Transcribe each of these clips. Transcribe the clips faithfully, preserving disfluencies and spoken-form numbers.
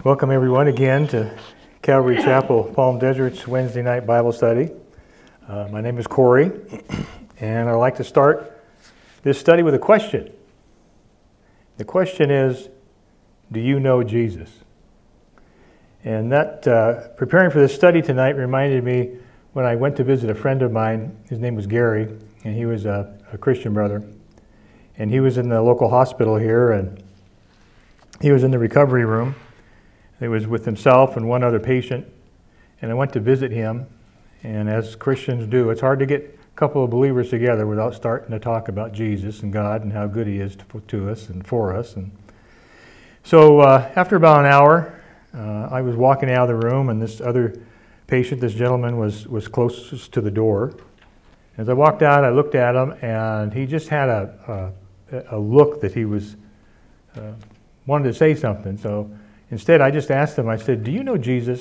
Welcome everyone again to Calvary Chapel Palm Desert's Wednesday night Bible study. Uh, my name is Corey, and I'd like to start this study with a question. The question is, do you know Jesus? And that, uh, preparing for this study tonight reminded me when I went to visit a friend of mine. His name was Gary, and he was a, a Christian brother. And he was in the local hospital here, and he was in the recovery room. He was with himself and one other patient, and I went to visit him. And as Christians do, it's hard to get a couple of believers together without starting to talk about Jesus and God and how good He is to, to us and for us. And so uh, after about an hour, uh, I was walking out of the room, and this other patient, this gentleman, was, was closest to the door. As I walked out, I looked at him, and he just had a, a, a look that he was uh, wanted to say something. So instead, I just asked him, I said, do you know Jesus?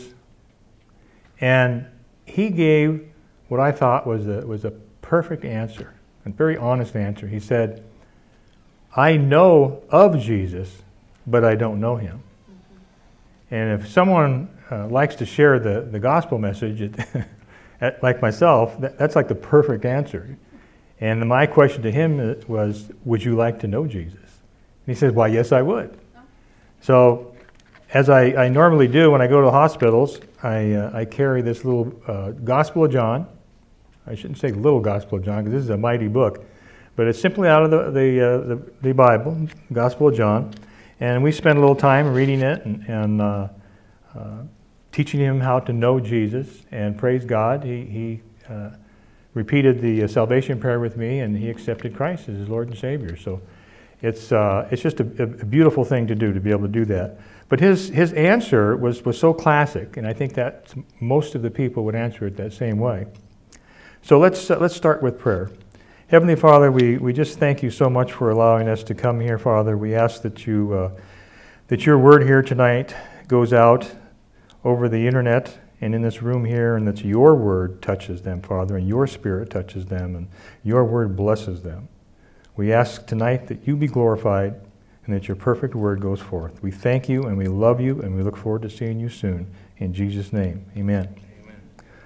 And he gave what I thought was a, was a perfect answer, a very honest answer. He said, I know of Jesus, but I don't know Him. Mm-hmm. And if someone uh, likes to share the, the gospel message, it, like myself, that, that's like the perfect answer. And my question to him was, would you like to know Jesus? And he said, why, yes, I would. Oh. So as I, I normally do when I go to hospitals, I, uh, I carry this little uh, Gospel of John. I shouldn't say little Gospel of John, because this is a mighty book. But it's simply out of the the, uh, the, the Bible, Gospel of John. And we spend a little time reading it and, and uh, uh, teaching him how to know Jesus. And praise God, he, he uh, repeated the uh, salvation prayer with me, and he accepted Christ as his Lord and Savior. So it's uh, it's just a, a beautiful thing to do, to be able to do that. But his his answer was, was so classic, and I think that most of the people would answer it that same way. So let's uh, let's start with prayer. Heavenly Father, we, we just thank you so much for allowing us to come here, Father. We ask that you uh, that your word here tonight goes out over the internet and in this room here, and that your word touches them, Father, and your Spirit touches them, and your word blesses them. We ask tonight that you be glorified, and that your perfect word goes forth. We thank you, and we love you, and we look forward to seeing you soon. In Jesus' name, amen. Amen.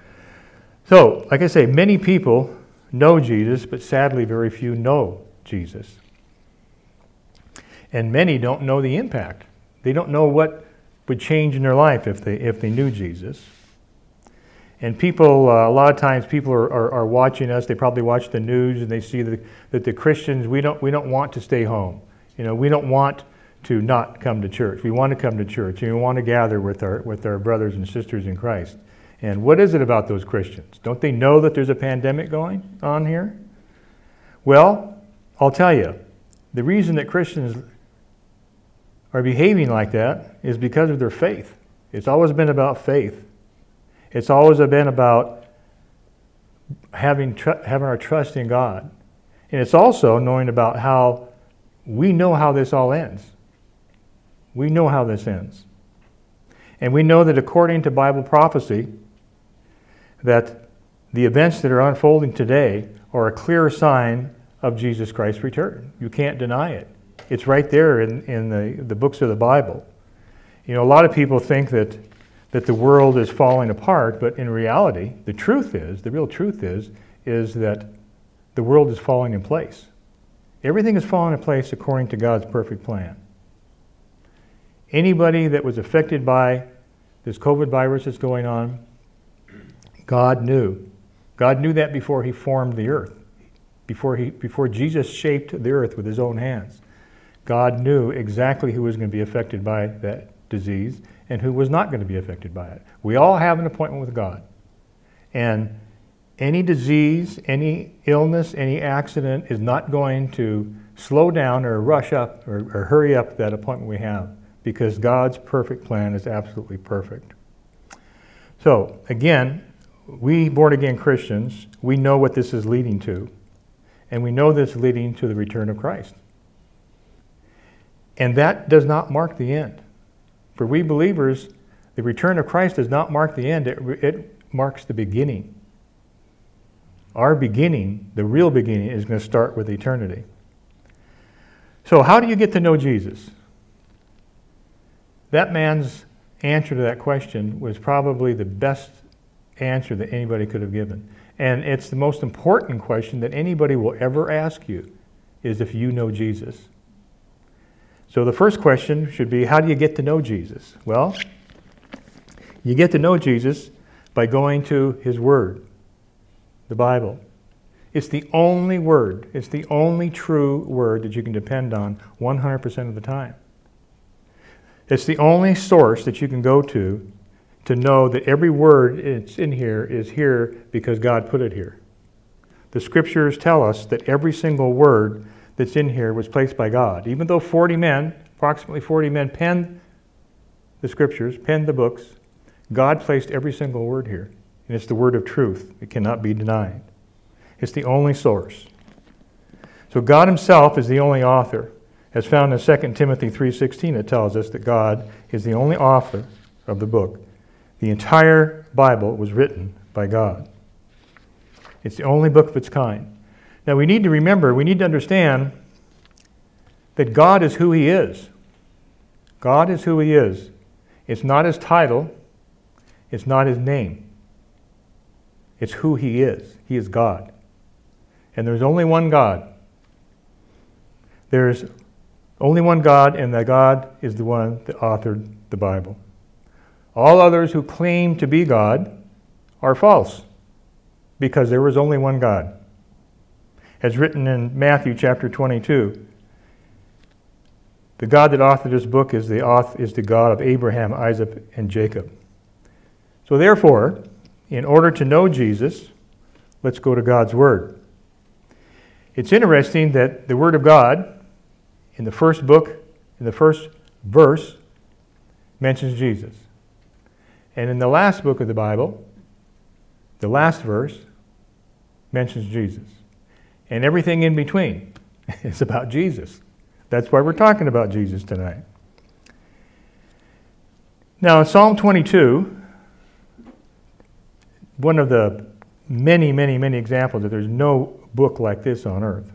So, like I say, many people know Jesus, but sadly very few know Jesus. And many don't know the impact. They don't know what would change in their life if they if they knew Jesus. And people, uh, a lot of times people are, are, are watching us. They probably watch the news, and they see that, that the Christians, we don't we don't want to stay home. You know, we don't want to not come to church. We want to come to church, and we want to gather with our with our brothers and sisters in Christ. And what is it about those Christians? Don't they know that there's a pandemic going on here? Well, I'll tell you, the reason that Christians are behaving like that is because of their faith. It's always been about faith. It's always been about having tr- having our trust in God. And it's also knowing about how we know how this all ends. We know how this ends. And we know that according to Bible prophecy, that the events that are unfolding today are a clear sign of Jesus Christ's return. You can't deny it. It's right there in, in the, the books of the Bible. You know, a lot of people think that, that the world is falling apart, but in reality, the truth is, the real truth is, is that the world is falling in place. Everything is falling in place according to God's perfect plan. Anybody that was affected by this COVID virus that's going on, God knew. God knew that before He formed the earth. Before he, before Jesus shaped the earth with His own hands. God knew exactly who was going to be affected by that disease and who was not going to be affected by it. We all have an appointment with God. And any disease, any illness, any accident is not going to slow down or rush up or, or hurry up that appointment we have, because God's perfect plan is absolutely perfect. So, again, we born-again Christians, we know what this is leading to, and we know this is leading to the return of Christ. And that does not mark the end. For we believers, the return of Christ does not mark the end, it, it marks the beginning. Our beginning, the real beginning, is going to start with eternity. So how do you get to know Jesus? That man's answer to that question was probably the best answer that anybody could have given. And it's the most important question that anybody will ever ask you, is if you know Jesus. So the first question should be, how do you get to know Jesus? Well, you get to know Jesus by going to His Word, the Bible. It's the only Word, it's the only true Word that you can depend on one hundred percent of the time. It's the only source that you can go to to know that every word that's in here is here because God put it here. The Scriptures tell us that every single word that's in here was placed by God. Even though forty men, approximately forty men, penned the Scriptures, penned the books, God placed every single word here. And it's the word of truth. It cannot be denied. It's the only source. So God Himself is the only author. As found in Second Timothy three sixteen, it tells us that God is the only author of the book. The entire Bible was written by God. It's the only book of its kind. Now we need to remember, we need to understand that God is who He is. God is who He is. It's not His title. It's not His name. It's who He is. He is God. And there's only one God. There's only one God, and that God is the one that authored the Bible. All others who claim to be God are false, because there was only one God. As written in Matthew chapter twenty-two, the God that authored this book is the, author, is the God of Abraham, Isaac, and Jacob. So therefore, in order to know Jesus, let's go to God's Word. It's interesting that the Word of God, in the first book, in the first verse, mentions Jesus. And in the last book of the Bible, the last verse, mentions Jesus. And everything in between is about Jesus. That's why we're talking about Jesus tonight. Now, in Psalm twenty-two, one of the many, many, many examples that there's no book like this on earth.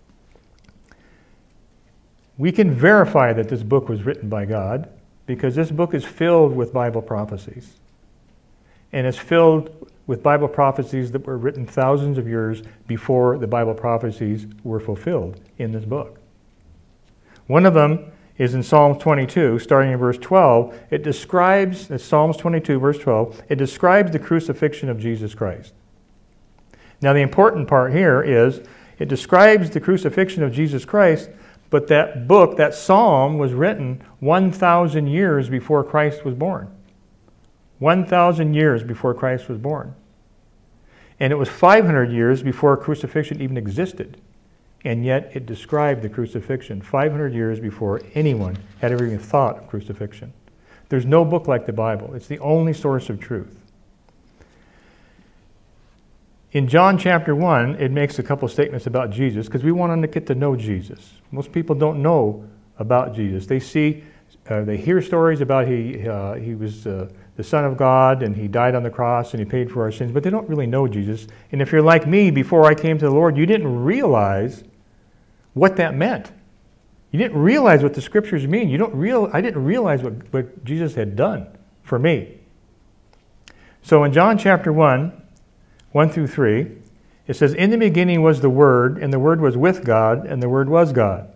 We can verify that this book was written by God because this book is filled with Bible prophecies. And it's filled with Bible prophecies that were written thousands of years before the Bible prophecies were fulfilled in this book. One of them is in Psalm twenty-two, starting in verse twelve. It describes, it's Psalms twenty-two, verse twelve, it describes the crucifixion of Jesus Christ. Now the important part here is it describes the crucifixion of Jesus Christ, but that book, that psalm, was written one thousand years before Christ was born. one thousand years before Christ was born. And it was five hundred years before crucifixion even existed. And yet it described the crucifixion five hundred years before anyone had ever even thought of crucifixion. There's no book like the Bible. It's the only source of truth. In John chapter one, it makes a couple statements about Jesus because we want them to get to know Jesus. Most people don't know about Jesus. They see, uh, they hear stories about he uh, he was uh, the Son of God and He died on the cross and He paid for our sins, but they don't really know Jesus. And if you're like me, before I came to the Lord, you didn't realize what that meant. You didn't realize what the Scriptures mean. You don't real. I didn't realize what, what Jesus had done for me. So in John chapter one, one through three, it says, "In the beginning was the Word, and the Word was with God, and the Word was God."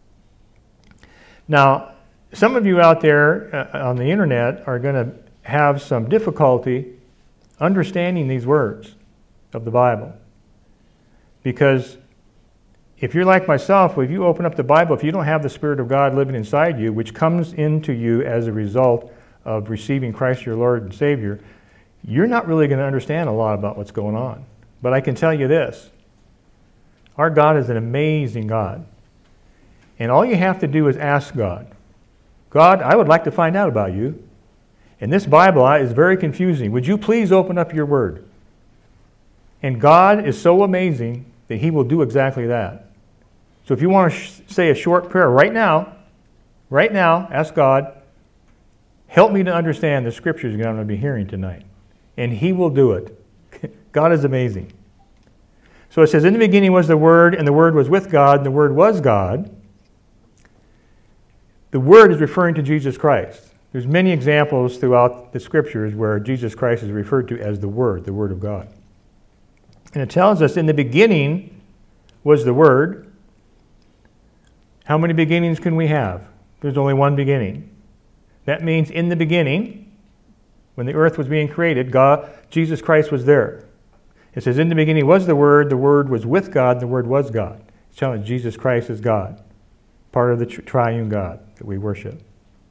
Now, some of you out there uh, on the internet are going to have some difficulty understanding these words of the Bible. Because if you're like myself, if you open up the Bible, if you don't have the Spirit of God living inside you, which comes into you as a result of receiving Christ your Lord and Savior, you're not really going to understand a lot about what's going on. But I can tell you this. Our God is an amazing God. And all you have to do is ask God, God, I would like to find out about you. And this Bible is very confusing. Would you please open up your Word? And God is so amazing that He will do exactly that. So if you want to sh- say a short prayer right now, right now, ask God, help me to understand the Scriptures that I'm going to be hearing tonight. And He will do it. God is amazing. So it says, in the beginning was the Word, and the Word was with God, and the Word was God. The Word is referring to Jesus Christ. There's many examples throughout the Scriptures where Jesus Christ is referred to as the Word, the Word of God. And it tells us in the beginning was the Word. How many beginnings can we have? There's only one beginning. That means in the beginning, when the earth was being created, God, Jesus Christ was there. It says, in the beginning was the Word, the Word was with God, and the Word was God. It's telling us Jesus Christ is God, part of the triune God that we worship.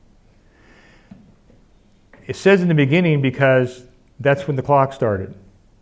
It says in the beginning because that's when the clock started.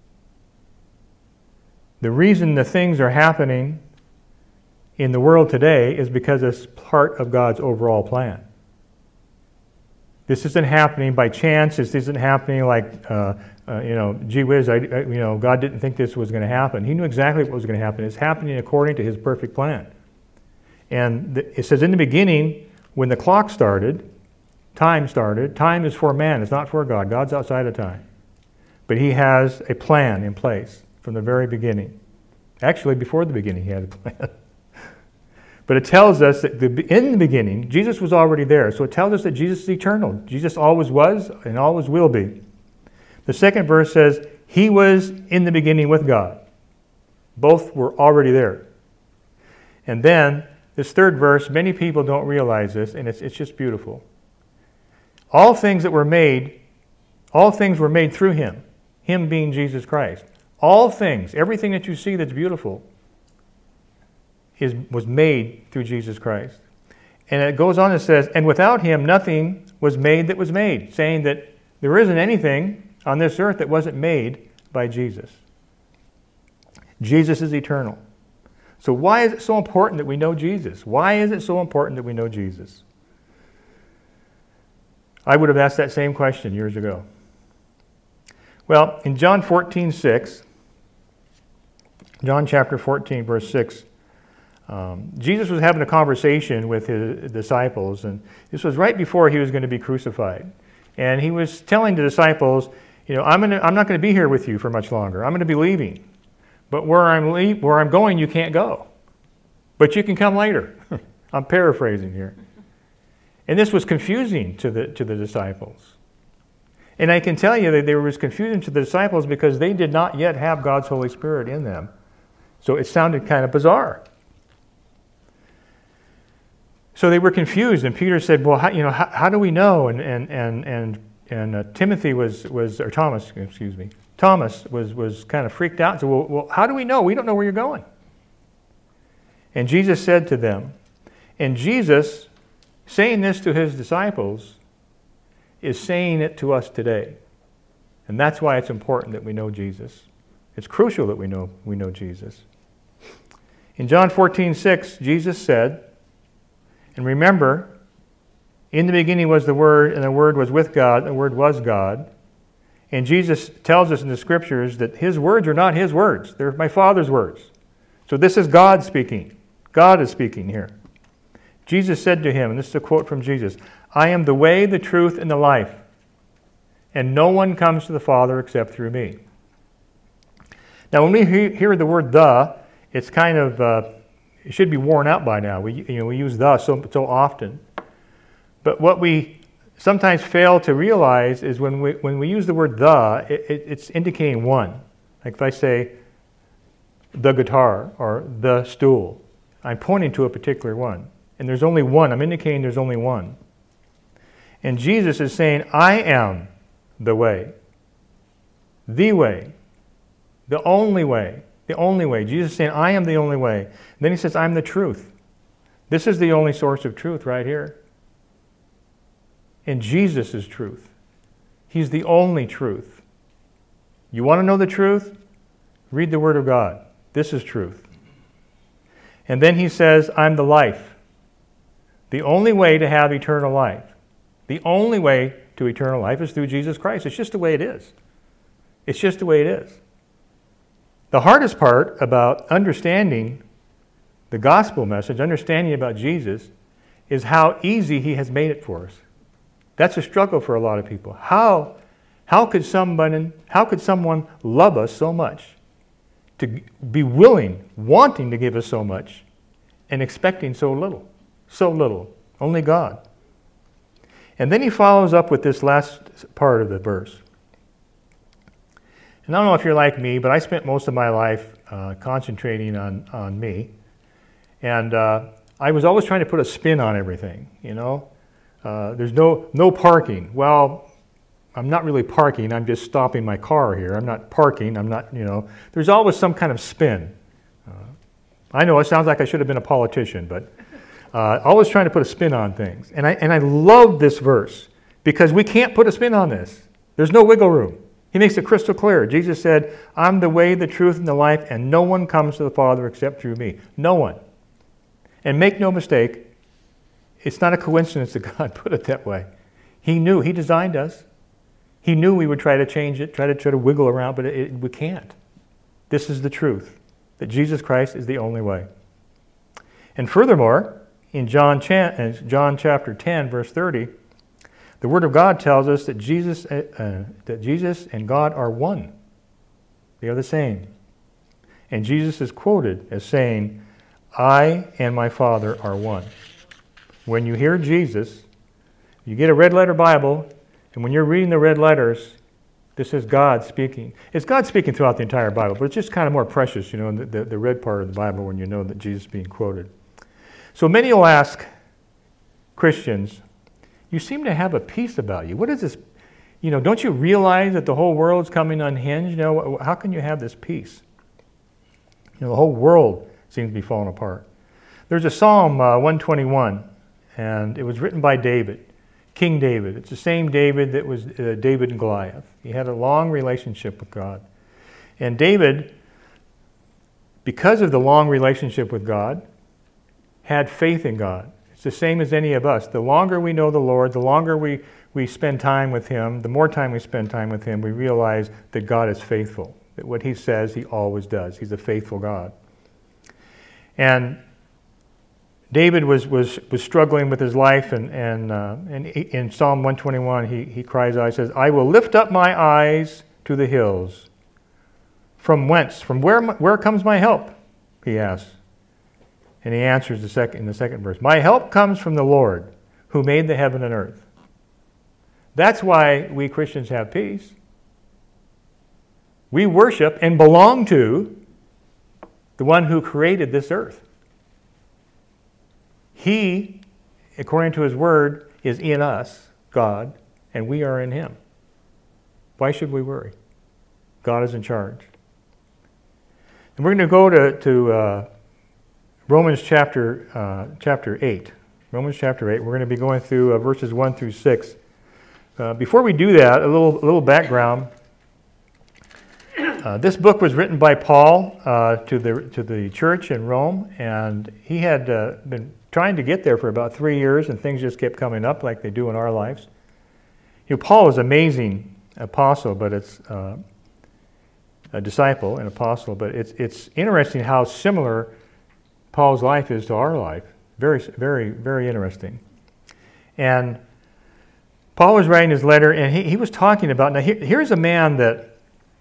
The reason the things are happening in the world today is because it's part of God's overall plan. This isn't happening by chance. This isn't happening like, uh, uh, you know, gee whiz, I, I, you know, God didn't think this was going to happen. He knew exactly what was going to happen. It's happening according to His perfect plan. And the, it says in the beginning, when the clock started, time started. Time is for man. It's not for God. God's outside of time. But He has a plan in place from the very beginning. Actually, before the beginning, He had a plan. But it tells us that the, in the beginning, Jesus was already there. So it tells us that Jesus is eternal. Jesus always was and always will be. The second verse says, He was in the beginning with God. Both were already there. And then, this third verse, many people don't realize this, and it's, it's just beautiful. All things that were made, all things were made through Him. Him being Jesus Christ. All things, everything that you see that's beautiful, is, was made through Jesus Christ. And it goes on and says, and without Him nothing was made that was made, saying that there isn't anything on this earth that wasn't made by Jesus. Jesus is eternal. So why is it so important that we know Jesus? Why is it so important that we know Jesus? I would have asked that same question years ago. Well, in John fourteen six, John chapter fourteen, verse six, um, Jesus was having a conversation with His disciples, and this was right before He was going to be crucified. And He was telling the disciples, you know, I'm, gonna, I'm not going to be here with you for much longer. I'm going to be leaving. But where I'm, le- where I'm going, you can't go. But you can come later. I'm paraphrasing here. And this was confusing to the to the disciples. And I can tell you that it was confusing to the disciples because they did not yet have God's Holy Spirit in them. So it sounded kind of bizarre. So they were confused, and Peter said, well, how, you know, how, how do we know? And and and and, and uh, Timothy was, was, or Thomas, excuse me, Thomas was, was kind of freaked out and said, well, well, how do we know? We don't know where you're going. And Jesus said to them, and Jesus, saying this to His disciples, is saying it to us today. And that's why it's important that we know Jesus. It's crucial that we know we know Jesus. In John fourteen six, Jesus said, and remember, in the beginning was the Word, and the Word was with God, and the Word was God. And Jesus tells us in the Scriptures that His words are not His words. They're my Father's words. So this is God speaking. God is speaking here. Jesus said to him, and this is a quote from Jesus, I am the way, the truth, and the life, and no one comes to the Father except through me. Now, when we hear the word the, it's kind of, uh, it should be worn out by now. We, you know, we use the so, so often. But what we sometimes fail to realize is when we, when we use the word the, it, it, it's indicating one. Like if I say the guitar or the stool, I'm pointing to a particular one. And there's only one. I'm indicating there's only one. And Jesus is saying, I am the way, the way, the only way, the only way. Jesus is saying, I am the only way. And then He says, I'm the truth. This is the only source of truth right here. And Jesus is truth. He's the only truth. You want to know the truth? Read the Word of God. This is truth. And then He says, I'm the life. The only way to have eternal life, the only way to eternal life is through Jesus Christ. It's just the way it is. It's just the way it is. The hardest part about understanding the gospel message, understanding about Jesus, is how easy He has made it for us. That's a struggle for a lot of people. How, how could someone, how could someone love us so much, to be willing, wanting to give us so much, and expecting so little? So little. Only God. And then he follows up with this last part of the verse. And I don't know if you're like me, but I spent most of my life uh, concentrating on, on me. And uh, I was always trying to put a spin on everything, you know. Uh, there's no no parking. Well, I'm not really parking. I'm just stopping my car here. I'm not parking. I'm not, you know. There's always some kind of spin. Uh, I know it sounds like I should have been a politician, but uh, always trying to put a spin on things. And I and I love this verse because we can't put a spin on this. There's no wiggle room. He makes it crystal clear. Jesus said, I'm the way, the truth, and the life, and no one comes to the Father except through me. No one. And make no mistake, it's not a coincidence that God put it that way. He knew. He designed us. He knew we would try to change it, try to try to wiggle around, but it, it, we can't. This is the truth, that Jesus Christ is the only way. And furthermore, in John, cha- John chapter ten, verse thirty, the Word of God tells us that Jesus, uh, that Jesus and God are one. They are the same. And Jesus is quoted as saying, I and my Father are one. When you hear Jesus, you get a red letter Bible, and when you're reading the red letters, this is God speaking. It's God speaking throughout the entire Bible, but it's just kind of more precious, you know, in the, the, the red part of the Bible when you know that Jesus is being quoted. So many will ask Christians, you seem to have a peace about you. What is this? You know, don't you realize that the whole world's coming unhinged? You know, how can you have this peace? You know, the whole world seems to be falling apart. There's a Psalm uh, one twenty-one, and it was written by David, King David. It's the same David that was uh, David and Goliath. He had a long relationship with God. And David, because of the long relationship with God, had faith in God. It's the same as any of us. The longer we know the Lord, the longer we, we spend time with Him, the more time we spend time with Him, we realize that God is faithful. That what He says, He always does. He's a faithful God. And David was was, was struggling with his life, and, and, uh, and in Psalm one twenty-one, he, he cries out, he says, I will lift up my eyes to the hills. From whence? From where, where comes my help? He asks. And he answers the second, in the second verse, my help comes from the Lord, who made the heaven and earth. That's why we Christians have peace. We worship and belong to the one who created this earth. He, according to His Word, is in us, God, and we are in Him. Why should we worry? God is in charge. And we're going to go to, to uh, Romans chapter uh, chapter eight. Romans chapter eight. We're going to be going through uh, verses one through six. Uh, before we do that, a little a little background. Uh, this book was written by Paul uh, to the to the church in Rome, and he had uh, been trying to get there for about three years, and things just kept coming up like they do in our lives. You know, Paul is an amazing apostle, but it's uh, a disciple, an apostle, but it's it's interesting how similar Paul's life is to our life. Very, very, very interesting. And Paul was writing his letter, and he, he was talking about, now here, here's a man that,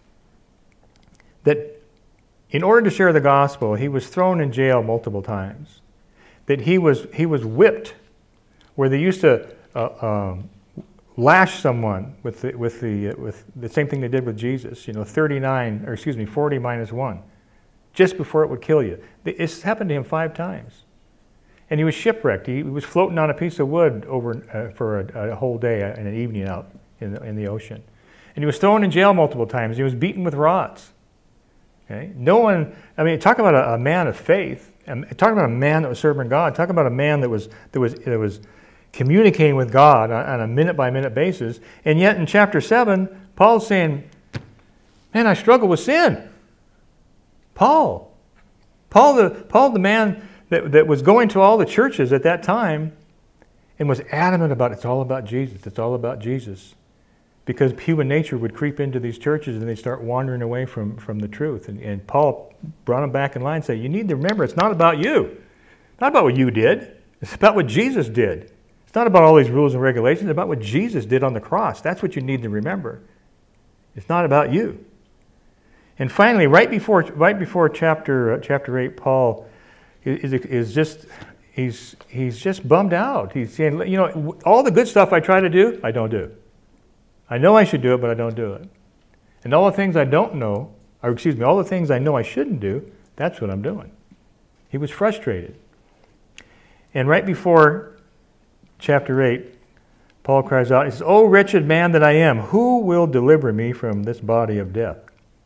that in order to share the gospel, he was thrown in jail multiple times. That he was he was whipped, where they used to uh, um, lash someone with the, with the with the same thing they did with Jesus. You know, thirty-nine, or excuse me, forty minus one. Just before it would kill you. This happened to him five times. And he was shipwrecked. He was floating on a piece of wood over uh, for a, a whole day and an evening out in the, in the ocean. And he was thrown in jail multiple times. He was beaten with rods. Okay? No one, I mean, talk about a, a man of faith. Talk about a man that was serving God. Talk about a man that was that was that was communicating with God on, on a minute-by-minute basis. And yet in chapter seven, Paul's saying, man, I struggle with sin. Paul. Paul the, Paul, the man that, that was going to all the churches at that time and was adamant about it's all about Jesus. It's all about Jesus. Because human nature would creep into these churches and they start wandering away from, from the truth. And, and Paul brought them back in line and said, you need to remember, it's not about you. Not about what you did. It's about what Jesus did. It's not about all these rules and regulations. It's about what Jesus did on the cross. That's what you need to remember. It's not about you. And finally, right before right before chapter uh, chapter eight, Paul is, is just he's he's just bummed out. He's saying, you know, all the good stuff I try to do, I don't do. I know I should do it, but I don't do it. And all the things I don't know, or excuse me, all the things I know I shouldn't do, that's what I'm doing. He was frustrated. And right before chapter eight, Paul cries out, he says, "O wretched man that I am, who will deliver me from this body of death?"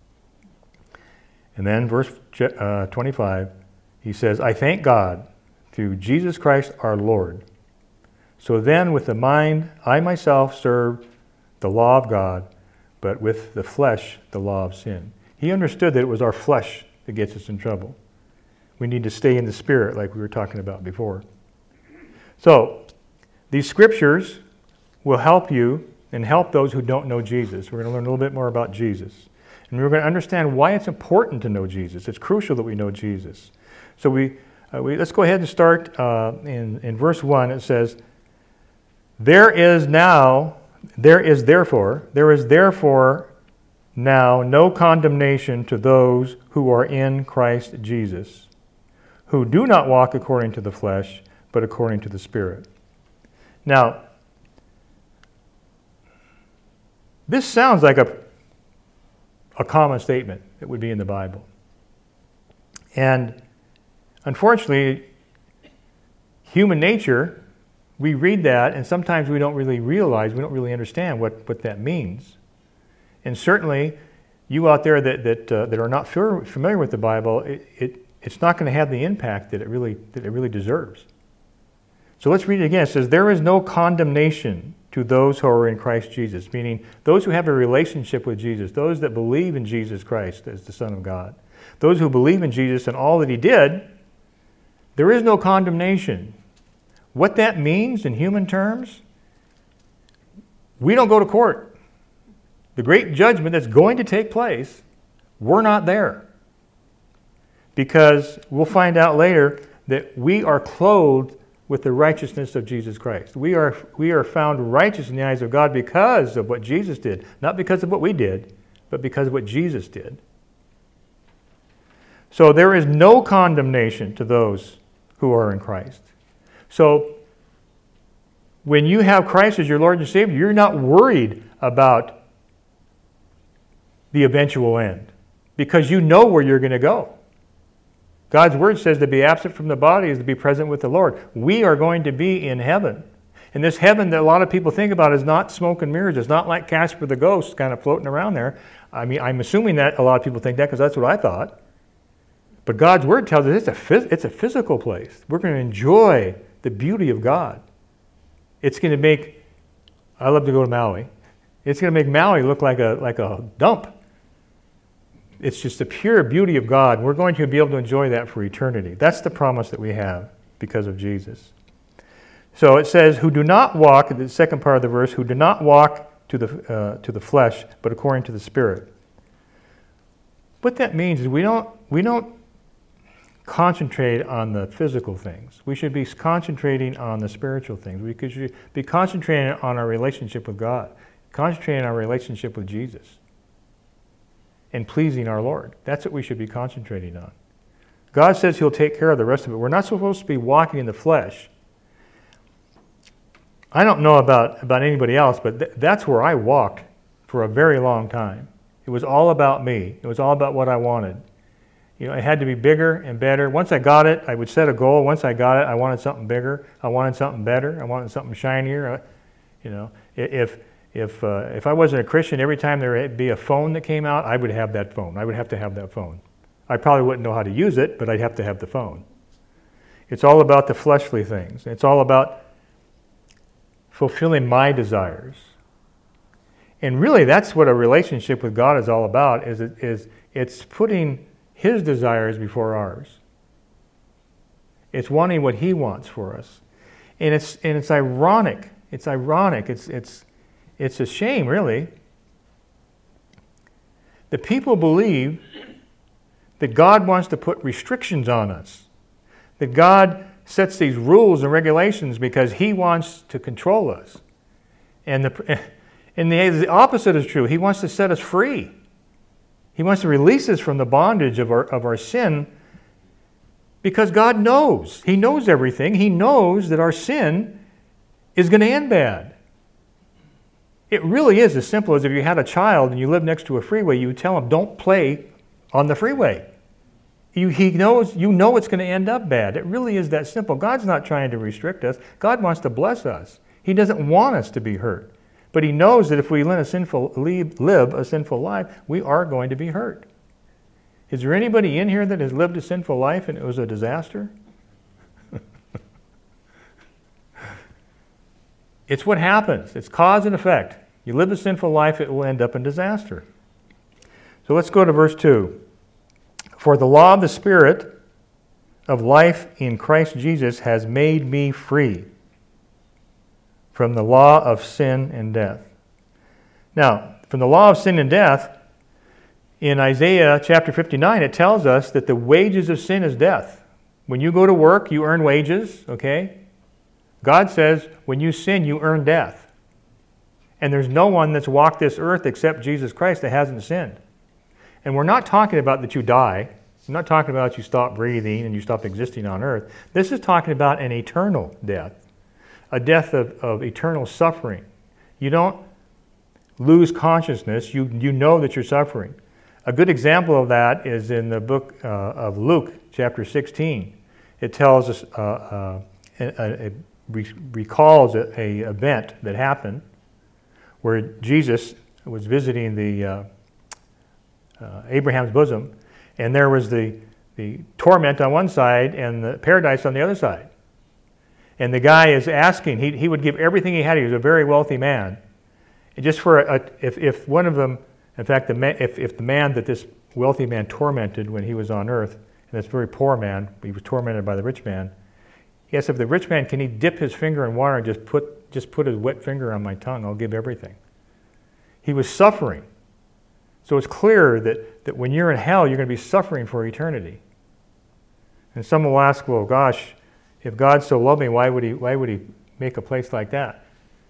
And then verse uh, twenty-five, he says, "I thank God through Jesus Christ our Lord. So then with the mind I myself serve the law of God, but with the flesh the law of sin." He understood that it was our flesh that gets us in trouble. We need to stay in the Spirit like we were talking about before. So, these scriptures will help you and help those who don't know Jesus. We're going to learn a little bit more about Jesus. And we're going to understand why it's important to know Jesus. It's crucial that we know Jesus. So we, uh, we let's go ahead and start uh, in, in verse one. It says, There is now, there is therefore, there is therefore now no condemnation to those who are in Christ Jesus, who do not walk according to the flesh, but according to the Spirit. Now, this sounds like a, a common statement that would be in the Bible. And unfortunately, human nature, we read that and sometimes we don't really realize, we don't really understand what, what that means. And certainly, you out there that that, uh, that are not familiar with the Bible, it, it it's not going to have the impact that it really that it really deserves. So let's read it again. It says, "There is no condemnation to those who are in Christ Jesus," meaning those who have a relationship with Jesus, those that believe in Jesus Christ as the Son of God, those who believe in Jesus and all that He did. There is no condemnation. What that means in human terms, we don't go to court. The great judgment that's going to take place, we're not there. Because we'll find out later that we are clothed with the righteousness of Jesus Christ. We are, we are found righteous in the eyes of God because of what Jesus did. Not because of what we did, but because of what Jesus did. So there is no condemnation to those who are in Christ. So when you have Christ as your Lord and Savior, you're not worried about the eventual end, because you know where you're going to go. God's Word says to be absent from the body is to be present with the Lord. We are going to be in heaven. And this heaven that a lot of people think about is not smoke and mirrors. It's not like Casper the Ghost kind of floating around there. I mean, I'm assuming that a lot of people think that because that's what I thought. But God's Word tells us it's a, phys- it's a physical place. We're going to enjoy the beauty of God. It's going to make, I love to go to Maui. It's going to make Maui look like a like a dump. It's just the pure beauty of God. We're going to be able to enjoy that for eternity. That's the promise that we have because of Jesus. So it says, who do not walk, the second part of the verse, who do not walk to the uh, to the flesh, but according to the Spirit. What that means is we don't we don't concentrate on the physical things. We should be concentrating on the spiritual things. We should be concentrating on our relationship with God, concentrating on our relationship with Jesus, and pleasing our Lord. That's what we should be concentrating on. God says He'll take care of the rest of it. We're not supposed to be walking in the flesh. I don't know about, about anybody else, but th- that's where I walked for a very long time. It was all about me. It was all about what I wanted. You know, it had to be bigger and better. Once I got it, I would set a goal. Once I got it, I wanted something bigger. I wanted something better. I wanted something shinier. I, you know, if if uh, if I wasn't a Christian, every time there would be a phone that came out, I would have that phone. I would have to have that phone. I probably wouldn't know how to use it, but I'd have to have the phone. It's all about the fleshly things. It's all about fulfilling my desires. And really, that's what a relationship with God is all about. Is it is it's putting His desires before ours. It's wanting what He wants for us, and it's and it's ironic. It's ironic. It's it's it's a shame, really. The people believe that God wants to put restrictions on us, that God sets these rules and regulations because He wants to control us, and the and the, the opposite is true. He wants to set us free. He wants to release us from the bondage of our of our sin Because God knows. He knows everything. He knows that our sin is going to end bad. It really is as simple as if you had a child and you live next to a freeway, you would tell him, don't play on the freeway. You, he knows, you know it's going to end up bad. It really is that simple. God's not trying to restrict us. God wants to bless us. He doesn't want us to be hurt. But he knows that if we live a sinful, live a sinful life, we are going to be hurt. Is there anybody in here that has lived a sinful life and it was a disaster? It's what happens. It's cause and effect. You live a sinful life, it will end up in disaster. So let's go to verse two. For the law of the Spirit of life in Christ Jesus has made me free from the law of sin and death. Now, from the law of sin and death, in Isaiah chapter fifty-nine, it tells us that the wages of sin is death. When you go to work, you earn wages, okay? God says when you sin, you earn death. And there's no one that's walked this earth except Jesus Christ that hasn't sinned. And we're not talking about that you die. We're not talking about you stop breathing and you stop existing on earth. This is talking about an eternal death, a death of, of eternal suffering. You don't lose consciousness. You, you know that you're suffering. A good example of that is in the book uh, of Luke, chapter sixteen. It tells us, uh, uh, a, a, re- recalls a, a event that happened where Jesus was visiting the uh, uh, Abraham's bosom, and there was the the torment on one side and the paradise on the other side. And the guy is asking; he he would give everything he had. He was a very wealthy man, and just for a, if if one of them. In fact, the man, if, if the man that this wealthy man tormented when he was on earth, and this very poor man, he was tormented by the rich man, he asked if the rich man, can he dip his finger in water and just put, just put his wet finger on my tongue? I'll give everything. He was suffering. So it's clear that, that when you're in hell, you're going to be suffering for eternity. And someone will ask, well, gosh, if God's so loving, why would he, why would he make a place like that?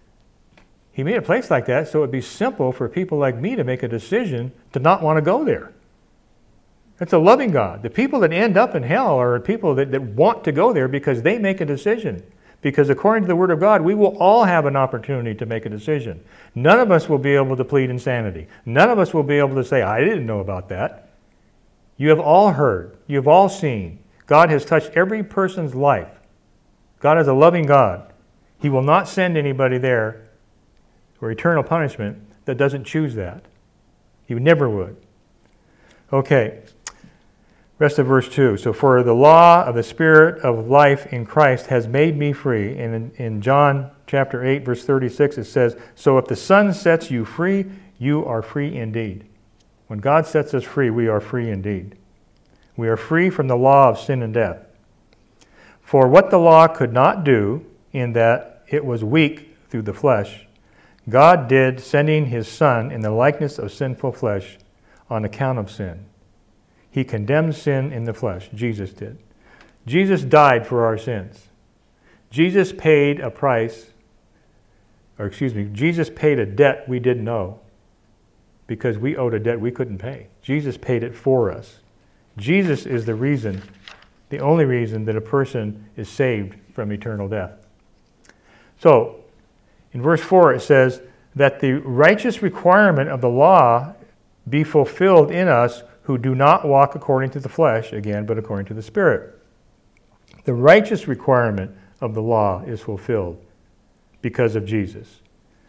He made a place like that so it would be simple for people like me to make a decision to not want to go there. It's a loving God. The people that end up in hell are people that, that want to go there because they make a decision. Because according to the Word of God, we will all have an opportunity to make a decision. None of us will be able to plead insanity. None of us will be able to say, I didn't know about that. You have all heard. You have all seen. God has touched every person's life. God is a loving God. He will not send anybody there or eternal punishment that doesn't choose that. He never would. Okay, rest of verse two. So for the law of the Spirit of life in Christ has made me free. And in, in John chapter eight, verse thirty-six, it says, so if the Son sets you free, you are free indeed. When God sets us free, we are free indeed. We are free from the law of sin and death. For what the law could not do, in that it was weak through the flesh, God did, sending his Son in the likeness of sinful flesh on account of sin. He condemned sin in the flesh. Jesus did. Jesus died for our sins. Jesus paid a price, or excuse me, Jesus paid a debt we didn't owe because we owed a debt we couldn't pay. Jesus paid it for us. Jesus is the reason, the only reason that a person is saved from eternal death. So, in verse four, it says that the righteous requirement of the law be fulfilled in us who do not walk according to the flesh, again, but according to the Spirit. The righteous requirement of the law is fulfilled because of Jesus.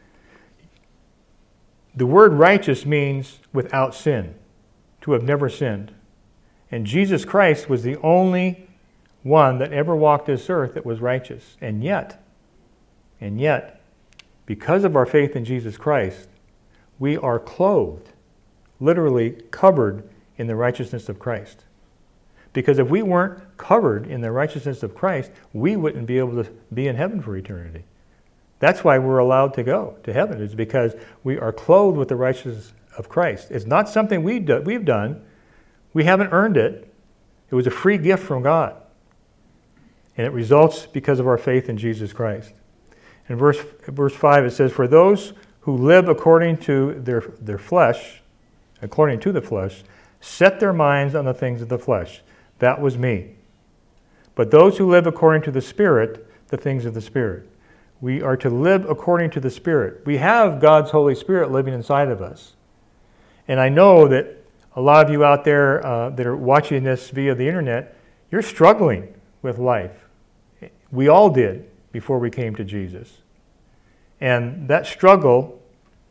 The word righteous means without sin, to have never sinned. And Jesus Christ was the only one that ever walked this earth that was righteous. And yet, and yet, because of our faith in Jesus Christ, we are clothed, literally covered in the righteousness of Christ. Because if we weren't covered in the righteousness of Christ, we wouldn't be able to be in heaven for eternity. That's why we're allowed to go to heaven, is because we are clothed with the righteousness of Christ. It's not something we do, we've done. We haven't earned it. It was a free gift from God. And it results because of our faith in Jesus Christ. In verse, verse five, it says, for those who live according to their, their flesh, according to the flesh, set their minds on the things of the flesh. That was me. But those who live according to the Spirit, the things of the Spirit. We are to live according to the Spirit. We have God's Holy Spirit living inside of us. And I know that a lot of you out there uh, that are watching this via the internet, you're struggling with life. We all did before we came to Jesus. And that struggle,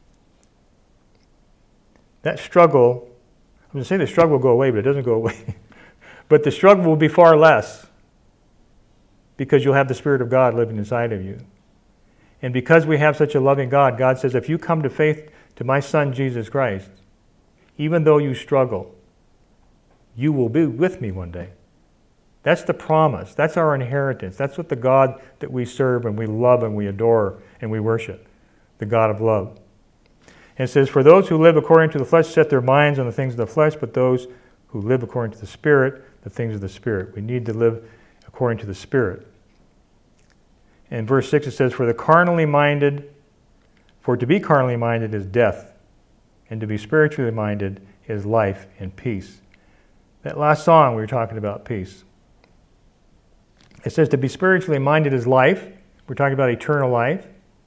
that struggle, I'm going to say the struggle will go away, but it doesn't go away. But the struggle will be far less because you'll have the Spirit of God living inside of you. And because we have such a loving God, God says, if you come to faith to my Son, Jesus Christ, even though you struggle, you will be with me one day. That's the promise. That's our inheritance. That's what the God that we serve and we love and we adore and we worship, the God of love. And it says, for those who live according to the flesh set their minds on the things of the flesh, but those who live according to the Spirit, the things of the Spirit. We need to live according to the Spirit. In verse six it says, for the carnally minded, for to be carnally minded is death, and to be spiritually minded is life and peace. That last song we were talking about peace. It says to be spiritually minded is life. We're talking about eternal life.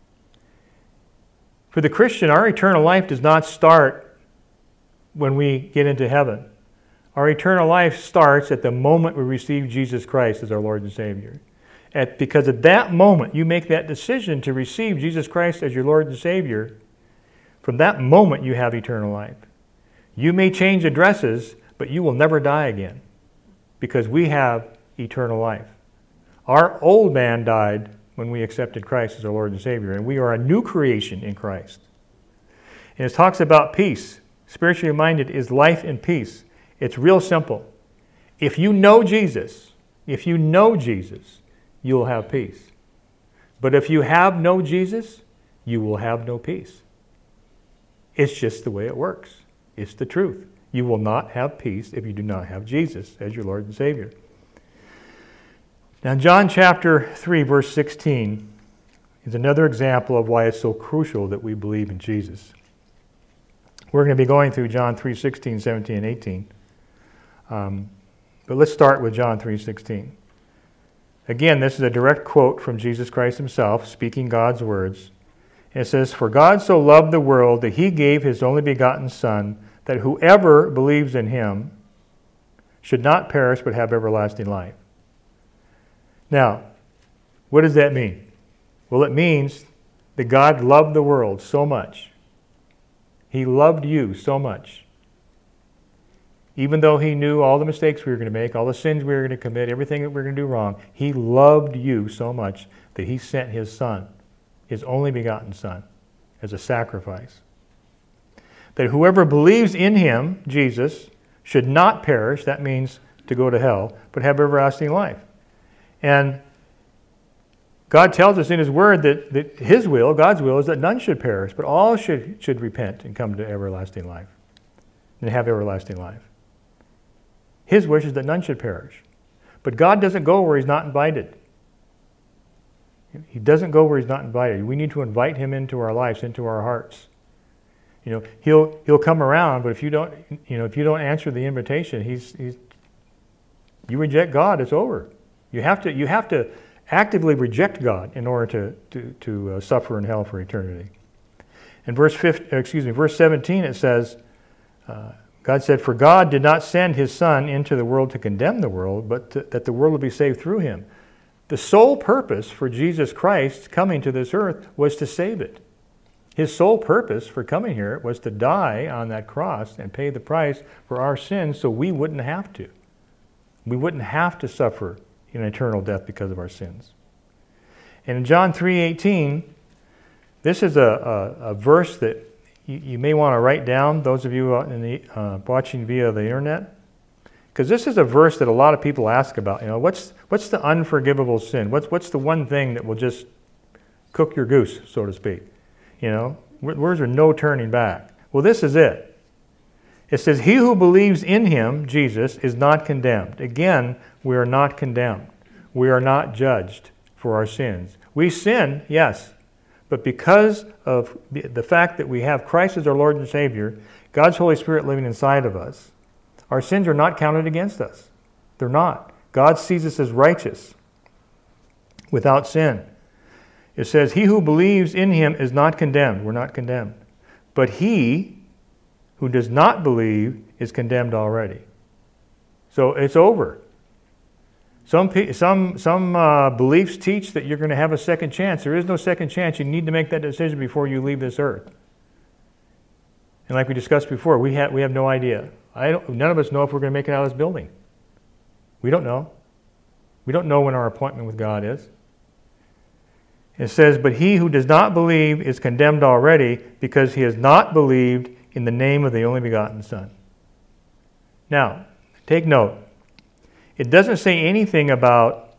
For the Christian, our eternal life does not start when we get into heaven. Our eternal life starts at the moment we receive Jesus Christ as our Lord and Savior. At, because at that moment you make that decision to receive Jesus Christ as your Lord and Savior, from that moment you have eternal life. You may change addresses, but you will never die again because we have eternal life. Our old man died when we accepted Christ as our Lord and Savior, and we are a new creation in Christ. And it talks about peace. Spiritually minded is life and peace. It's real simple. If you know Jesus, if you know Jesus, you will have peace. But if you have no Jesus, you will have no peace. It's just the way it works. It's the truth. You will not have peace if you do not have Jesus as your Lord and Savior. Now, John chapter three, verse sixteen is another example of why it's so crucial that we believe in Jesus. We're going to be going through John three, sixteen, seventeen, and eighteen. Um, but let's start with John three, sixteen. Again, this is a direct quote from Jesus Christ himself, speaking God's words. And it says, for God so loved the world that he gave his only begotten Son, that whoever believes in him should not perish but have everlasting life. Now, what does that mean? Well, it means that God loved the world so much. He loved you so much. Even though he knew all the mistakes we were going to make, all the sins we were going to commit, everything that we were going to do wrong, he loved you so much that he sent his Son, his only begotten Son, as a sacrifice. That whoever believes in him, Jesus, should not perish, that means to go to hell, but have everlasting life. And God tells us in his word that, that his will, God's will, is that none should perish, but all should, should repent and come to everlasting life and have everlasting life. His wish is that none should perish. But God doesn't go where he's not invited. He doesn't go where he's not invited. We need to invite him into our lives, into our hearts. You know, he'll he'll come around, but if you don't, you know, if you don't answer the invitation, he's he's you reject God, it's over. You have to you have to actively reject God in order to to to uh, suffer in hell for eternity. In verse fifteen, excuse me, verse seventeen, it says, uh, God said, for God did not send his Son into the world to condemn the world, but to, that the world would be saved through him. The sole purpose for Jesus Christ coming to this earth was to save it. His sole purpose for coming here was to die on that cross and pay the price for our sins so we wouldn't have to. We wouldn't have to suffer an eternal death because of our sins. And in John three eighteen, this is a, a, a verse that you, you may want to write down, those of you in the, uh, watching via the internet, because this is a verse that a lot of people ask about. You know, what's what's the unforgivable sin? What's what's the one thing that will just cook your goose, so to speak? You know, where's there no turning back? Well, this is it. It says, he who believes in him, Jesus, is not condemned. Again, we are not condemned. We are not judged for our sins. We sin, yes, but because of the fact that we have Christ as our Lord and Savior, God's Holy Spirit living inside of us, our sins are not counted against us. They're not. God sees us as righteous, without sin. It says, he who believes in him is not condemned. We're not condemned. But he who does not believe is condemned already. So it's over. Some some some uh, beliefs teach that you're going to have a second chance. There is no second chance. You need to make that decision before you leave this earth. And like we discussed before, we have we have no idea. I don't, none of us know if we're going to make it out of this building. We don't know. We don't know when our appointment with God is. It says, but he who does not believe is condemned already because he has not believed in the name of the only begotten Son. Now, take note. It doesn't say anything about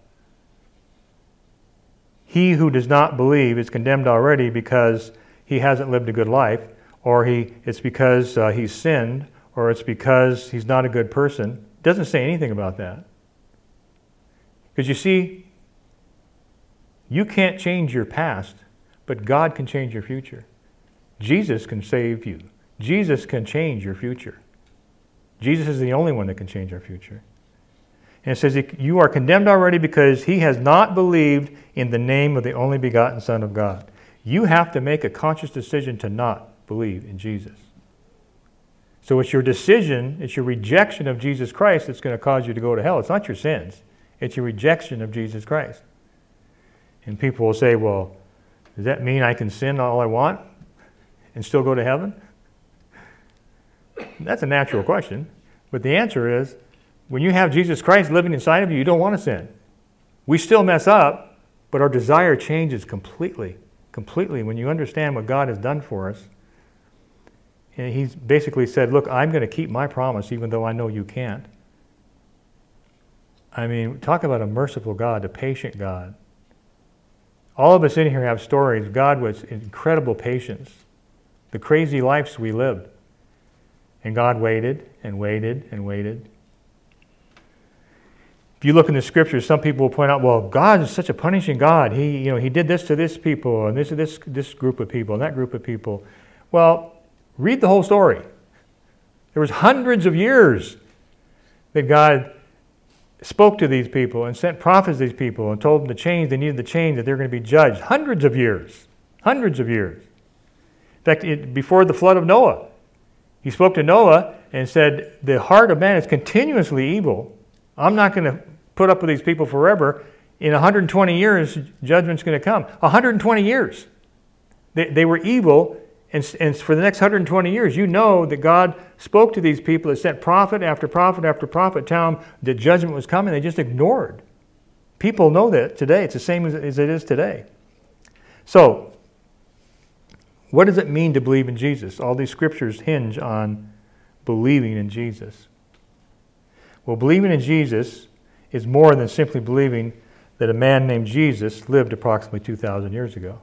he who does not believe is condemned already because he hasn't lived a good life, or he it's because uh, he's sinned, or it's because he's not a good person. It doesn't say anything about that. Because you see, you can't change your past, but God can change your future. Jesus can save you. Jesus can change your future. Jesus is the only one that can change our future. And it says, you are condemned already because he has not believed in the name of the only begotten Son of God. You have to make a conscious decision to not believe in Jesus. So it's your decision, it's your rejection of Jesus Christ that's going to cause you to go to hell. It's not your sins. It's your rejection of Jesus Christ. And people will say, well, does that mean I can sin all I want and still go to heaven? That's a natural question. But the answer is, when you have Jesus Christ living inside of you, you don't want to sin. We still mess up, but our desire changes completely. Completely when you understand what God has done for us. And he's basically said, look, I'm going to keep my promise even though I know you can't. I mean, talk about a merciful God, a patient God. All of us in here have stories. God was incredible patience. The crazy lives we lived. And God waited and waited and waited. If you look in the scriptures, some people will point out, well, God is such a punishing God. He, you know, he did this to this people and this to this this group of people and that group of people. Well, read the whole story. There was hundreds of years that God spoke to these people and sent prophets to these people and told them to change. They needed to change, that they're going to be judged. Hundreds of years. Hundreds of years. In fact, it, before the flood of Noah, he spoke to Noah and said, the heart of man is continuously evil. I'm not going to put up with these people forever. In one hundred twenty years, judgment's going to come. one hundred twenty years. They, they were evil, and, and for the next one hundred twenty years, you know that God spoke to these people that sent prophet after prophet after prophet, telling them that judgment was coming. They just ignored. People know that today. It's the same as, as it is today. So, what does it mean to believe in Jesus? All these scriptures hinge on believing in Jesus. Well, believing in Jesus is more than simply believing that a man named Jesus lived approximately two thousand years ago.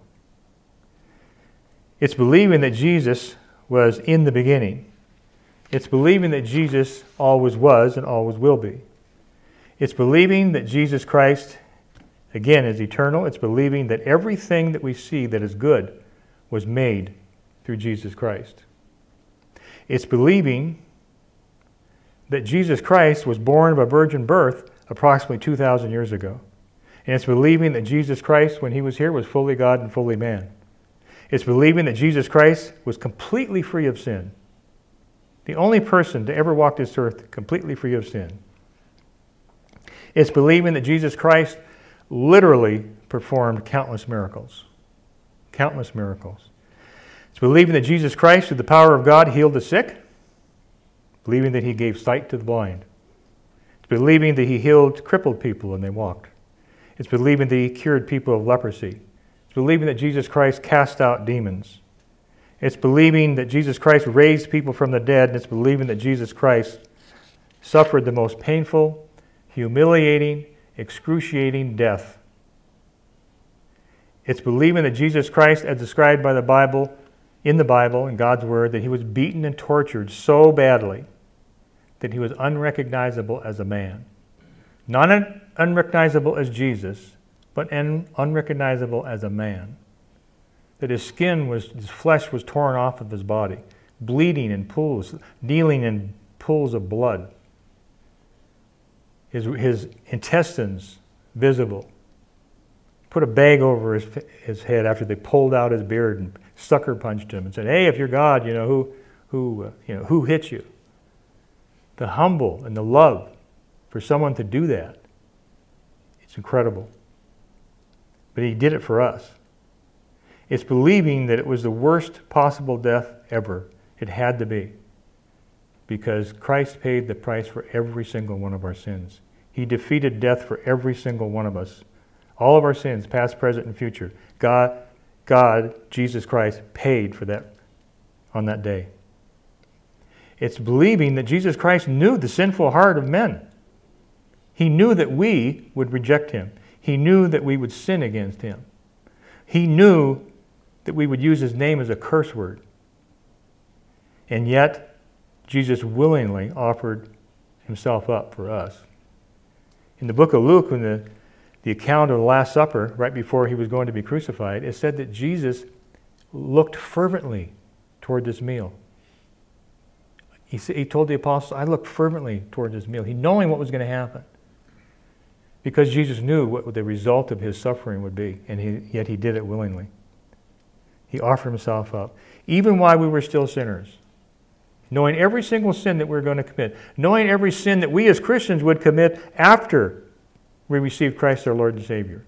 It's believing that Jesus was in the beginning. It's believing that Jesus always was and always will be. It's believing that Jesus Christ, again, is eternal. It's believing that everything that we see that is good was made through Jesus Christ. It's believing that Jesus Christ was born of a virgin birth approximately two thousand years ago. And it's believing that Jesus Christ, when he was here, was fully God and fully man. It's believing that Jesus Christ was completely free of sin. The only person to ever walk this earth completely free of sin. It's believing that Jesus Christ literally performed countless miracles. Countless miracles. It's believing that Jesus Christ, through the power of God, healed the sick. Believing that he gave sight to the blind. It's believing that he healed crippled people and they walked. It's believing that he cured people of leprosy. It's believing that Jesus Christ cast out demons. It's believing that Jesus Christ raised people from the dead, and it's believing that Jesus Christ suffered the most painful, humiliating, excruciating death. It's believing that Jesus Christ, as described by the Bible, in the Bible, in God's Word, that he was beaten and tortured so badly that he was unrecognizable as a man. Not un- unrecognizable as Jesus, but un- unrecognizable as a man. That his skin was, his flesh was torn off of his body, bleeding in pools, kneeling in pools of blood. his, his intestines visible. Put a bag over his, his head after they pulled out his beard and sucker punched him and said, hey, if you're God, you know, who, who, uh, you know, who hit you? The humble and the love for someone to do that, it's incredible. But he did it for us. It's believing that it was the worst possible death ever. It had to be. Because Christ paid the price for every single one of our sins. He defeated death for every single one of us. All of our sins, past, present, and future. God, God, Jesus Christ, paid for that on that day. It's believing that Jesus Christ knew the sinful heart of men. He knew that we would reject him. He knew that we would sin against him. He knew that we would use his name as a curse word. And yet, Jesus willingly offered himself up for us. In the book of Luke, when the, the account of the Last Supper, right before he was going to be crucified, it said that Jesus looked fervently toward this meal. He, he told the apostles, I looked fervently toward this meal. He knowing what was going to happen. Because Jesus knew what the result of his suffering would be, and he, yet he did it willingly. He offered himself up, even while we were still sinners, knowing every single sin that we were going to commit, knowing every sin that we as Christians would commit after we received Christ our Lord and Savior.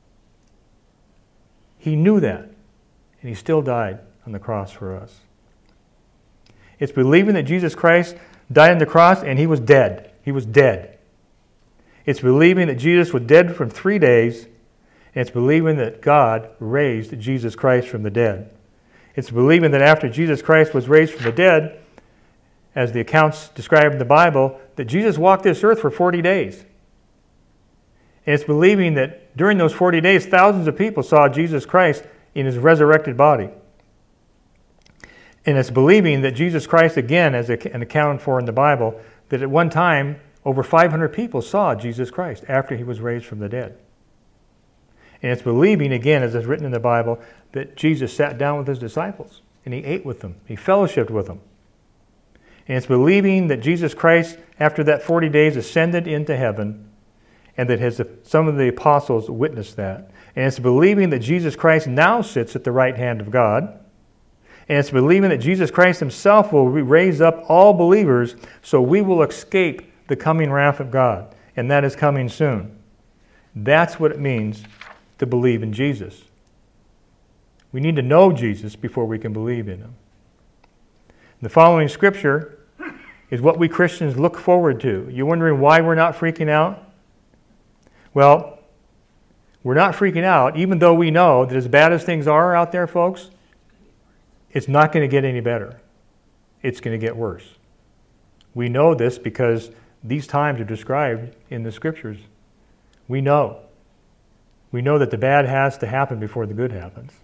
He knew that, and he still died on the cross for us. It's believing that Jesus Christ died on the cross and he was dead. He was dead. It's believing that Jesus was dead for three days, and it's believing that God raised Jesus Christ from the dead. It's believing that after Jesus Christ was raised from the dead, as the accounts describe in the Bible, that Jesus walked this earth for forty days. And it's believing that during those forty days, thousands of people saw Jesus Christ in his resurrected body. And it's believing that Jesus Christ, again, as an accounted for in the Bible, that at one time, over five hundred people saw Jesus Christ after he was raised from the dead. And it's believing, again, as is written in the Bible, that Jesus sat down with his disciples and he ate with them. He fellowshiped with them. And it's believing that Jesus Christ, after that forty days, ascended into heaven, and that his, some of the apostles witnessed that. And it's believing that Jesus Christ now sits at the right hand of God. And it's believing that Jesus Christ himself will raise up all believers so we will escape the coming wrath of God. And that is coming soon. That's what it means to believe in Jesus. We need to know Jesus before we can believe in him. The following scripture is what we Christians look forward to. You're wondering why we're not freaking out? Well, we're not freaking out even though we know that as bad as things are out there, folks, it's not going to get any better. It's going to get worse. We know this because these times are described in the scriptures. We know. We know that the bad has to happen before the good happens.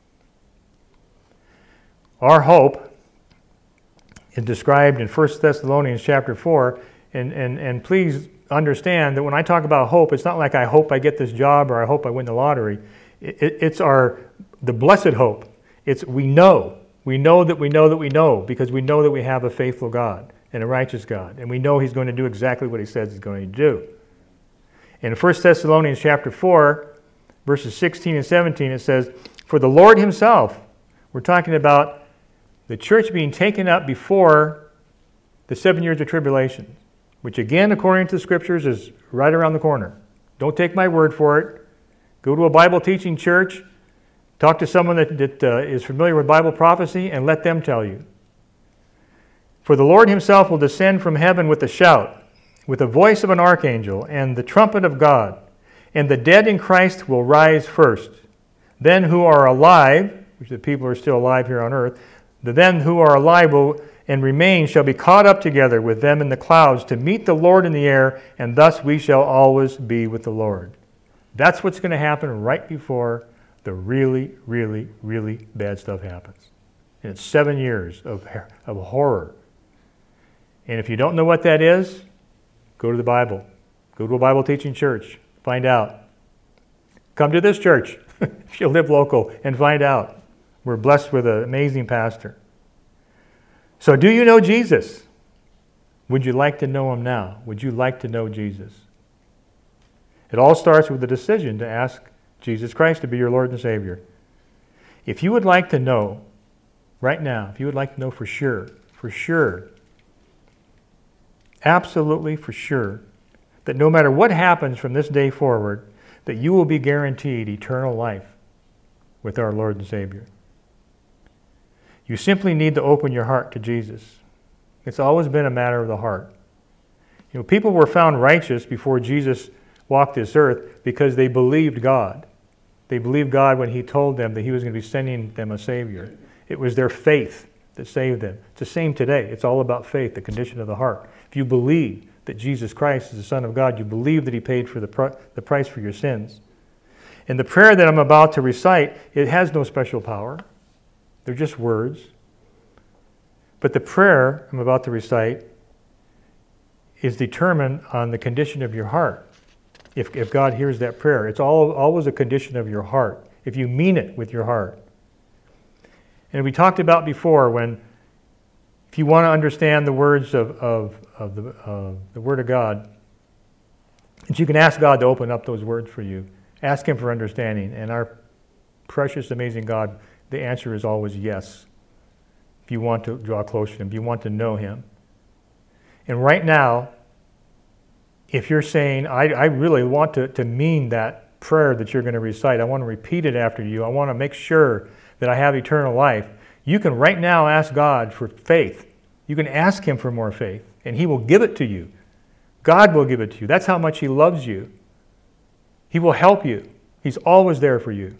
Our hope is described in First Thessalonians chapter four, and, and, and please understand that when I talk about hope, it's not like I hope I get this job or I hope I win the lottery. It, it, it's our the blessed hope. It's we know. We know that we know that we know because we know that we have a faithful God and a righteous God, and we know he's going to do exactly what he says he's going to do. In First Thessalonians chapter four, verses sixteen and seventeen, it says, "For the Lord himself," we're talking about the church being taken up before the seven years of tribulation, which again, according to the scriptures, is right around the corner. Don't take my word for it. Go to a Bible teaching church, talk to someone that, that uh, is familiar with Bible prophecy, and let them tell you. "For the Lord himself will descend from heaven with a shout, with the voice of an archangel, and the trumpet of God, and the dead in Christ will rise first. Then who are alive," which the people who are still alive here on earth, "the then who are alive will, and remain shall be caught up together with them in the clouds to meet the Lord in the air, and thus we shall always be with the Lord." That's what's going to happen right before the really, really, really bad stuff happens. And it's seven years of, of horror. And if you don't know what that is, go to the Bible. Go to a Bible teaching church. Find out. Come to this church if you live local and find out. We're blessed with an amazing pastor. So do you know Jesus? Would you like to know him now? Would you like to know Jesus? It all starts with the decision to ask Jesus Christ to be your Lord and Savior. If you would like to know, right now, if you would like to know for sure, for sure, absolutely for sure, that no matter what happens from this day forward, that you will be guaranteed eternal life with our Lord and Savior, you simply need to open your heart to Jesus. It's always been a matter of the heart. You know, people were found righteous before Jesus walked this earth because they believed God. They believed God when He told them that He was going to be sending them a Savior. It was their faith that saved them. It's the same today. It's all about faith, the condition of the heart. If you believe that Jesus Christ is the Son of God, you believe that He paid for the, pr- the price for your sins. And the prayer that I'm about to recite, it has no special power. They're just words. But the prayer I'm about to recite is determined on the condition of your heart. If, if God hears that prayer, it's all, always a condition of your heart, if you mean it with your heart. And we talked about before when, if you want to understand the words of, of, of the, uh, the Word of God, that you can ask God to open up those words for you. Ask Him for understanding. And our precious, amazing God, the answer is always yes. If you want to draw closer to Him, if you want to know Him. And right now, if you're saying, I, I really want to, to mean that prayer that you're going to recite, I want to repeat it after you, I want to make sure that I have eternal life, you can right now ask God for faith. You can ask Him for more faith, and He will give it to you. God will give it to you. That's how much He loves you. He will help you. He's always there for you.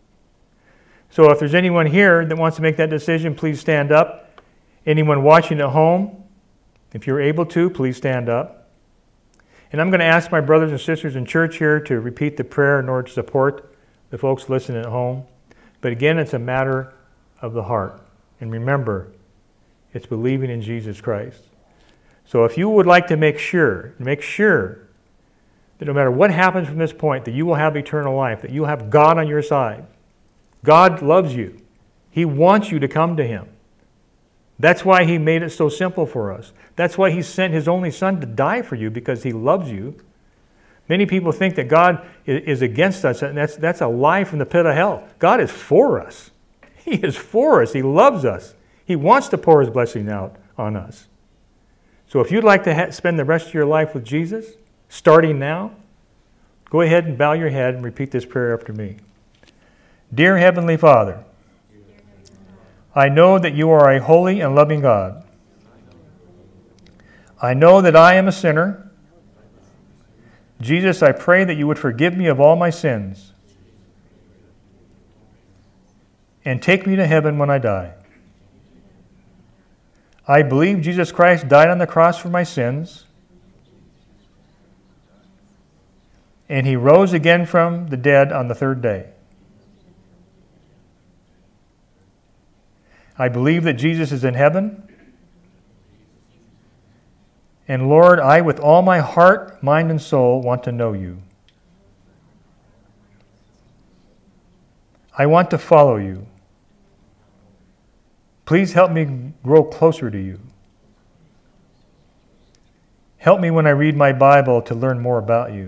So if there's anyone here that wants to make that decision, please stand up. Anyone watching at home, if you're able to, please stand up. And I'm going to ask my brothers and sisters in church here to repeat the prayer in order to support the folks listening at home. But again, it's a matter of the heart. And remember, it's believing in Jesus Christ. So if you would like to make sure, make sure that no matter what happens from this point, that you will have eternal life, that you'll have God on your side. God loves you. He wants you to come to Him. That's why He made it so simple for us. That's why He sent His only Son to die for you, because He loves you. Many people think that God is against us, and that's, that's a lie from the pit of hell. God is for us. He is for us. He loves us. He wants to pour His blessing out on us. So if you'd like to ha- spend the rest of your life with Jesus, starting now, go ahead and bow your head and repeat this prayer after me. Dear Heavenly Father, I know that You are a holy and loving God. I know that I am a sinner. Jesus, I pray that You would forgive me of all my sins and take me to heaven when I die. I believe Jesus Christ died on the cross for my sins, and He rose again from the dead on the third day. I believe that Jesus is in heaven. And Lord, I with all my heart, mind, and soul want to know You. I want to follow You. Please help me grow closer to You. Help me when I read my Bible to learn more about You.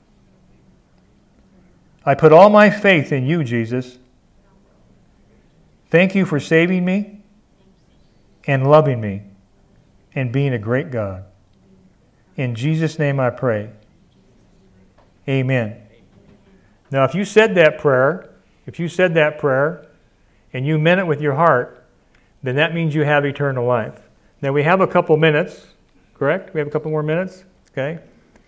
I put all my faith in You, Jesus. Thank You for saving me and loving me and being a great God. In Jesus' name I pray. Amen. Now, if you said that prayer, if you said that prayer and you meant it with your heart, then that means you have eternal life. Now, we have a couple minutes, correct? We have a couple more minutes, okay?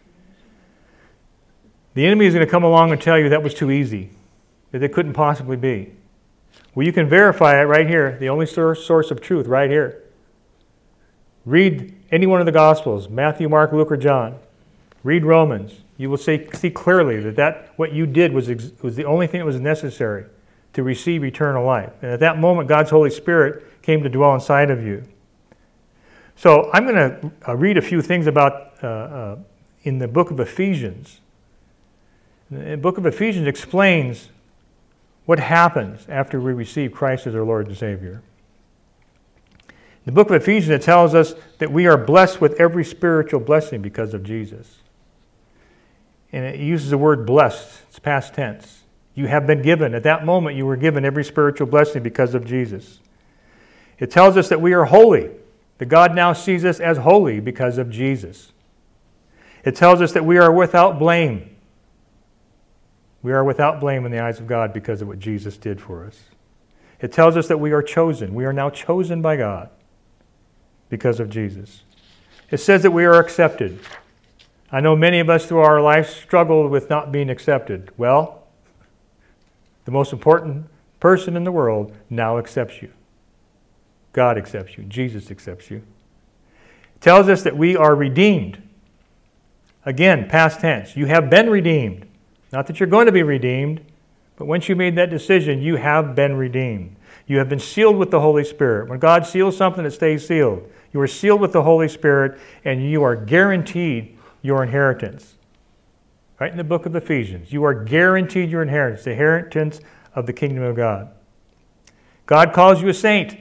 The enemy is going to come along and tell you that was too easy, that it couldn't possibly be. Well, you can verify it right here, the only source, source of truth right here. Read any one of the Gospels, Matthew, Mark, Luke, or John. Read Romans. You will see, see clearly that, that what you did was, ex, was the only thing that was necessary to receive eternal life. And at that moment, God's Holy Spirit came to dwell inside of you. So I'm going to uh, read a few things about uh, uh, in the book of Ephesians. The book of Ephesians explains what happens after we receive Christ as our Lord and Savior. In the book of Ephesians, it tells us that we are blessed with every spiritual blessing because of Jesus. And it uses the word blessed. It's past tense. You have been given. At that moment, you were given every spiritual blessing because of Jesus. It tells us that we are holy. That God now sees us as holy because of Jesus. It tells us that we are without blame. We are without blame in the eyes of God because of what Jesus did for us. It tells us that we are chosen. We are now chosen by God because of Jesus. It says that we are accepted. I know many of us through our life struggle with not being accepted. Well, the most important person in the world now accepts you. God accepts you. Jesus accepts you. It tells us that we are redeemed. Again, past tense. You have been redeemed. Not that you're going to be redeemed, but once you made that decision, you have been redeemed. You have been sealed with the Holy Spirit. When God seals something, it stays sealed. You are sealed with the Holy Spirit, and you are guaranteed your inheritance. Right in the book of Ephesians, you are guaranteed your inheritance, the inheritance of the kingdom of God. God calls you a saint.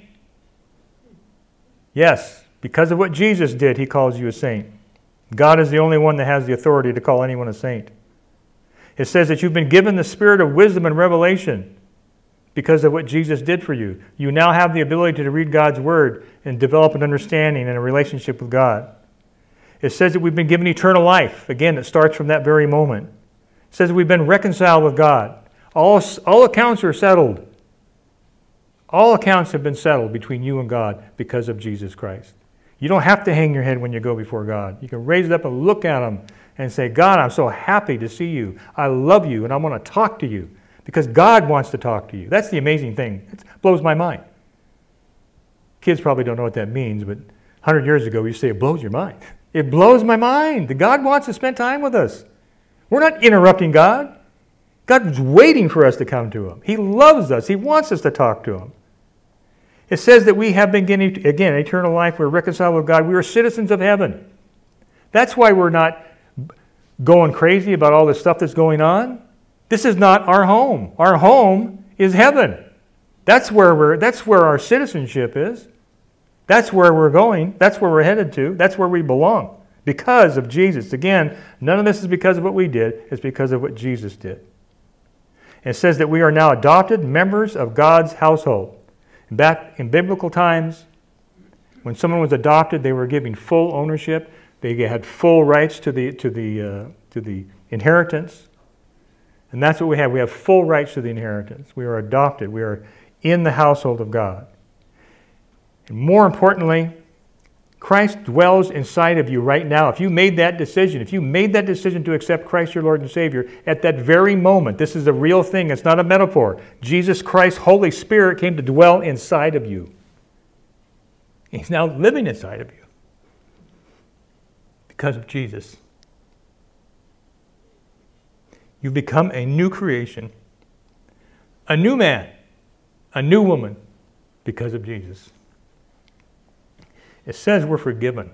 Yes, because of what Jesus did, He calls you a saint. God is the only one that has the authority to call anyone a saint. It says that you've been given the spirit of wisdom and revelation because of what Jesus did for you. You now have the ability to read God's Word and develop an understanding and a relationship with God. It says that we've been given eternal life. Again, it starts from that very moment. It says that we've been reconciled with God. All, all accounts are settled. All accounts have been settled between you and God because of Jesus Christ. You don't have to hang your head when you go before God. You can raise it up and look at Him and say, God, I'm so happy to see you. I love you, and I want to talk to you because God wants to talk to you. That's the amazing thing. It blows my mind. Kids probably don't know what that means, but one hundred years ago, we used to say, it blows your mind. It blows my mind that God wants to spend time with us. We're not interrupting God. God's waiting for us to come to Him. He loves us. He wants us to talk to Him. It says that we have been getting, again, eternal life. We're reconciled with God. We are citizens of heaven. That's why we're not going crazy about all the stuff that's going on. This is not our home. Our home is heaven. That's where we're. That's where our citizenship is. That's where we're going. That's where we're headed to. That's where we belong because of Jesus. Again, none of this is because of what we did. It's because of what Jesus did. It says that we are now adopted members of God's household. Back in biblical times, when someone was adopted, they were given full ownership. They had full rights to the to the uh, to the inheritance, and that's what we have. We have full rights to the inheritance. We are adopted. We are in the household of God. And more importantly, Christ dwells inside of you right now. If you made that decision, if you made that decision to accept Christ your Lord and Savior, at that very moment, this is a real thing. It's not a metaphor. Jesus Christ, Holy Spirit, came to dwell inside of you. He's now living inside of you because of Jesus. You've become a new creation, a new man, a new woman because of Jesus. It says we're forgiven.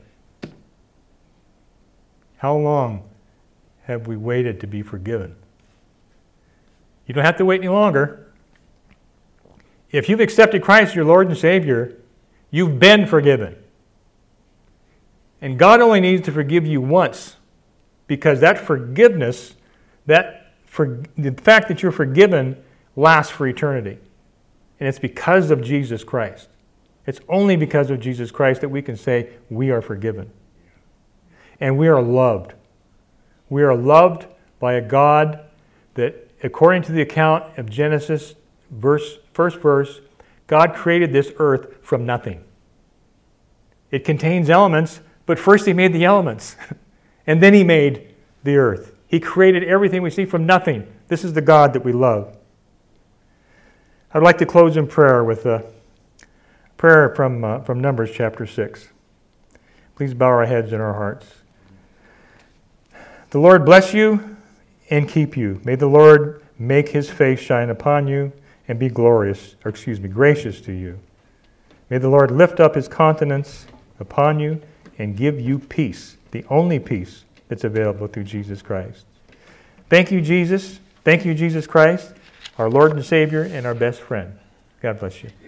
How long have we waited to be forgiven? You don't have to wait any longer. If you've accepted Christ, your Lord and Savior, you've been forgiven. And God only needs to forgive you once, because that forgiveness, that for, the fact that you're forgiven lasts for eternity. And it's because of Jesus Christ. It's only because of Jesus Christ that we can say we are forgiven. And we are loved. We are loved by a God that, according to the account of Genesis, verse, first verse, God created this earth from nothing. It contains elements, but first He made the elements. And then He made the earth. He created everything we see from nothing. This is the God that we love. I'd like to close in prayer with a prayer from, uh, from Numbers chapter six. Please bow our heads and our hearts. The Lord bless you and keep you. May the Lord make His face shine upon you and be glorious, or excuse me, gracious to you. May the Lord lift up His countenance upon you and give you peace, the only peace that's available through Jesus Christ. Thank you, Jesus. Thank you, Jesus Christ, our Lord and Savior and our best friend. God bless you.